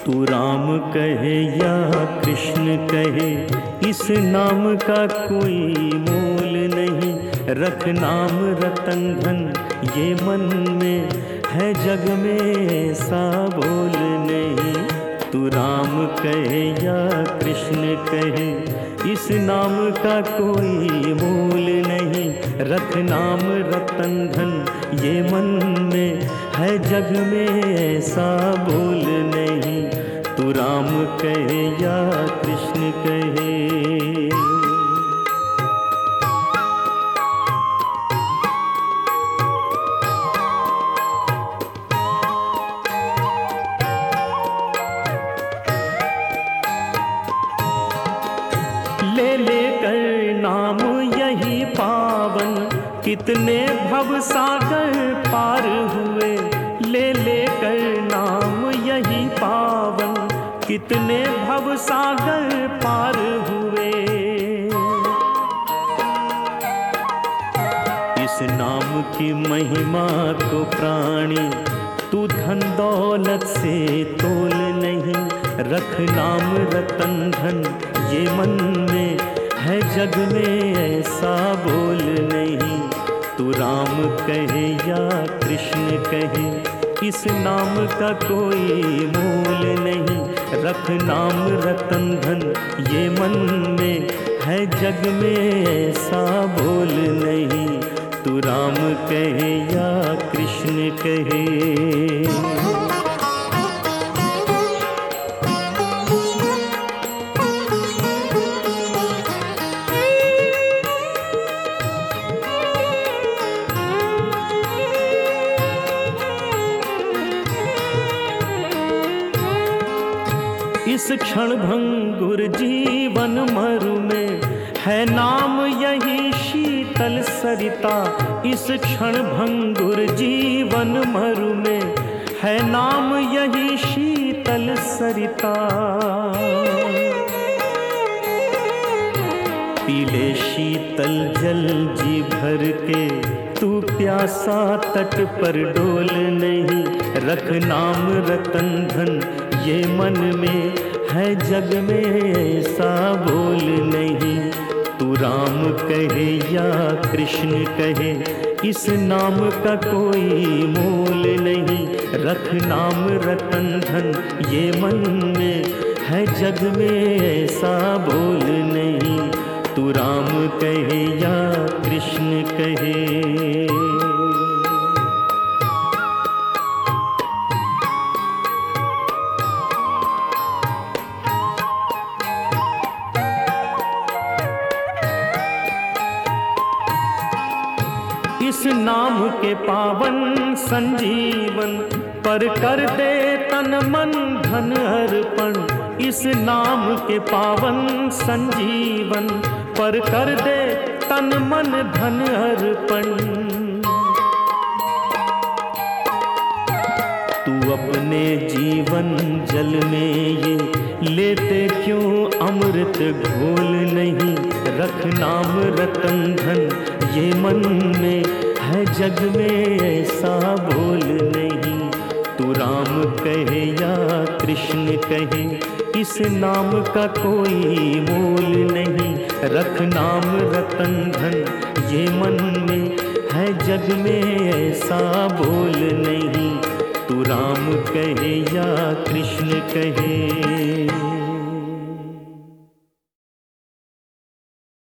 तू राम कहे या कृष्ण कहे, इस नाम का कोई मोल नहीं। रख नाम रतन धन ये मन में है, जग में ऐसा बोल नहीं। तू राम कहे या कृष्ण कहे, इस नाम का कोई मोल नहीं। रख नाम रतन धन ये मन में है, जग में ऐसा बोल नहीं। तू राम कहे या कृष्ण कहे। ले लेकर नाम यही पावन, कितने भव सागर पार हुए। ले लेकर नाम यही पावन, कितने भव सागर पार हुए। इस नाम की महिमा को प्राणी तू धन दौलत से तोल नहीं। रख नाम रतन धन ये मन में है, जग में ऐसा बोल नहीं। तू राम कहे या कृष्ण कहे, इस नाम का कोई मोल नहीं। रख नाम रतन धन ये मन में है, जग में ऐसा बोल नहीं। तू राम कहे या कृष्ण कहे। इस क्षण भंगुर जीवन मरु में है नाम यही शीतल सरिता। इस क्षण भंगुर जीवन मरु में है नाम यही शीतल सरिता। पीले शीतल जल जी भर के, तू प्यासा तट पर डोल नहीं। रख नाम रतन धन ये मन में है, जग में ऐसा बोल नहीं। तू राम कहे या कृष्ण कहे, इस नाम का कोई मोल नहीं। रख नाम रतन धन ये मन में है, जग में ऐसा बोल नहीं। तू राम कहे या कृष्ण कहे। इस नाम के पावन संजीवन पर कर दे तन मन धन अर्पण। इस नाम के पावन संजीवन पर कर दे तन मन धन अर्पण। तू अपने जीवन जल में ये लेते क्यों अमृत घोल नहीं। रख नाम रतन धन ये मन में है, जग में ऐसा बोल नहीं। तू राम कहे या कृष्ण कहे, इस नाम का कोई मोल नहीं। रख नाम रतन धन ये मन में है, जग में ऐसा बोल नहीं। तू राम कहे या कृष्ण कहे।